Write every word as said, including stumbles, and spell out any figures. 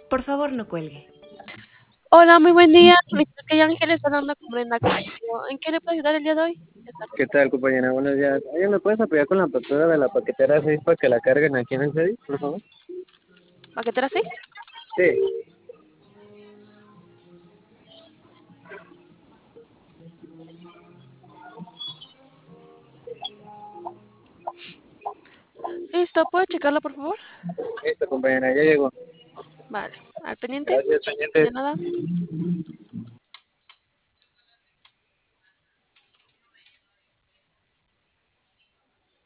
Por favor, no cuelgue. Hola, muy buen día. Mi nombre es Ángeles, hablando con Brenda Castillo. ¿En qué le puedo ayudar el día de hoy? ¿Qué tal, compañera? Buenos días. Oye, ¿me puedes apoyar con la apertura de la paquetera seis para que la carguen aquí en el C E D I, por favor? ¿Paquetera seis? Sí. Listo, ¿puedo checarlo, por favor? Listo, compañera, ya llegó. Vale. ¿Al pendiente? Gracias, De pendiente. nada.